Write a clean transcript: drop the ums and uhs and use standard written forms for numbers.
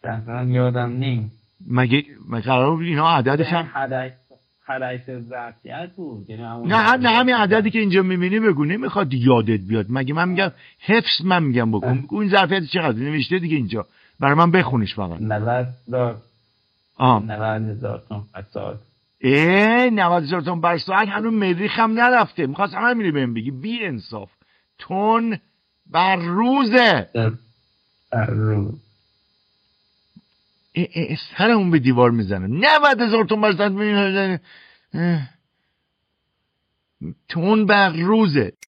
دقیقا یادم نیم. مگه قرار بود اینا عددش هم حدیث ظرفیت بود، یعنی نه همین عددی که اینجا میبینی بگو، نمیخواد یادت بیاد. مگه من میگم حفظ، من میگم بکن. بگو این ظرفیت چقدر نوشته دیگه اینجا، برای من بخونش فقط. 90,000 تومان بر ساعت. 90,000 تومان بر ساعت هنوز مریخ هم نرفته. میخواست همینو بهم بگی. بی انصاف. تن بر روزه. بر روز. سرمون به دیوار میزنه. 90,000 تومان بر ساعت. تن بر روزه.